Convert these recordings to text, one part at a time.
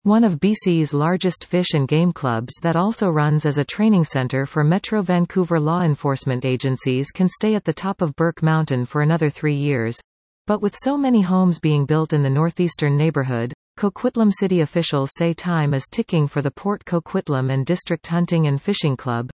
one of BC's largest fish and game clubs that also runs as a training centre for Metro Vancouver law enforcement agencies, can stay at the top of Burke Mountain for another 3 years. But with so many homes being built in the northeastern neighbourhood, Coquitlam city officials say time is ticking for the Port Coquitlam and District Hunting and Fishing Club,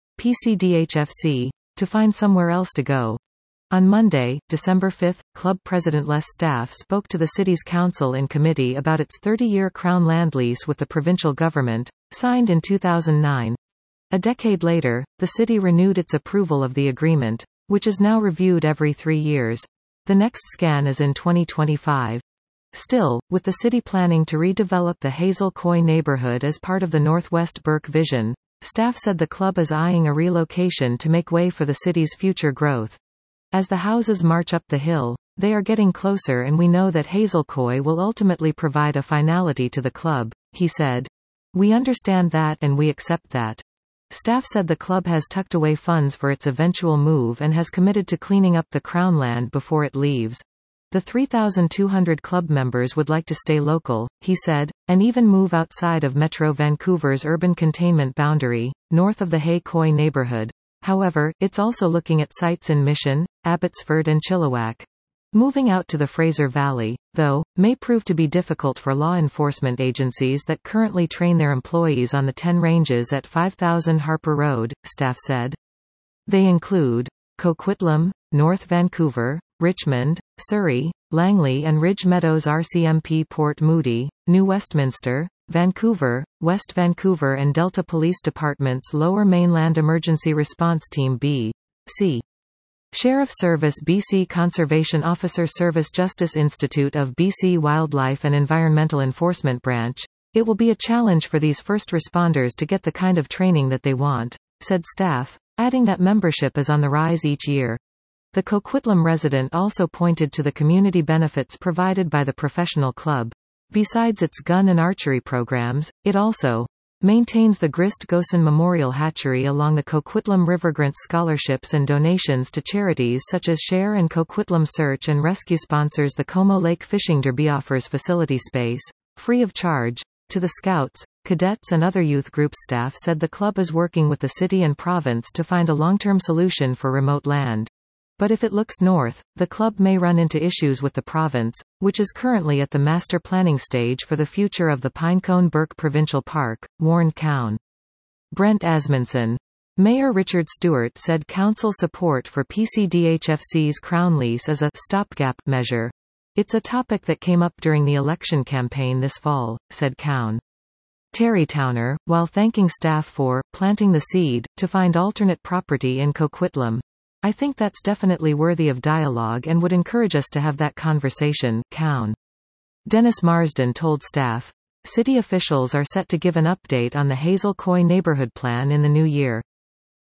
PCDHFC, to find somewhere else to go. On Monday, December 5, club president Les Staff spoke to the city's council in committee about its 30-year Crown land lease with the provincial government, signed in 2009. A decade later, the city renewed its approval of the agreement, which is now reviewed every 3 years. The next scan is in 2025. Still, with the city planning to redevelop the Hazel Coy neighborhood as part of the Northwest Burke vision, Staff said the club is eyeing a relocation to make way for the city's future growth. As the houses march up the hill, they are getting closer, and we know that Hazel Coy will ultimately provide a finality to the club, he said. We understand that and we accept that. Staff said the club has tucked away funds for its eventual move and has committed to cleaning up the Crown land before it leaves. The 3,200 club members would like to stay local, he said, and even move outside of Metro Vancouver's urban containment boundary, north of the Hay Coy neighborhood. However, it's also looking at sites in Mission, Abbotsford and Chilliwack. Moving out to the Fraser Valley, though, may prove to be difficult for law enforcement agencies that currently train their employees on the 10 ranges at 5000 Harper Road, Staff said. They include Coquitlam, North Vancouver, Richmond, Surrey, Langley and Ridge Meadows RCMP, Port Moody, New Westminster, Vancouver, West Vancouver and Delta Police Department's Lower Mainland Emergency Response Team B.C. Sheriff Service, BC Conservation Officer Service, Justice Institute of BC Wildlife and Environmental Enforcement Branch. It will be a challenge for these first responders to get the kind of training that they want, said Staff, adding that membership is on the rise each year. The Coquitlam resident also pointed to the community benefits provided by the professional club. Besides its gun and archery programs, it also maintains the Grist Gosen Memorial Hatchery along the Coquitlam River, grants scholarships and donations to charities such as Share and Coquitlam Search and Rescue, sponsors the Como Lake Fishing Derby, offers facility space, free of charge, to the Scouts, cadets and other youth groups. Staff said the club is working with the city and province to find a long-term solution for remote land. But if it looks north, the club may run into issues with the province, which is currently at the master planning stage for the future of the Pinecone Burke Provincial Park, warned Cown. Brent Asmundson. Mayor Richard Stewart said council support for PCDHFC's Crown lease is a stopgap measure. It's a topic that came up during the election campaign this fall, said Cown. Terry Towner, while thanking staff for planting the seed to find alternate property in Coquitlam, I think that's definitely worthy of dialogue and would encourage us to have that conversation, Cown. Dennis Marsden told Staff. City officials are set to give an update on the Hazel Coy neighborhood plan in the new year.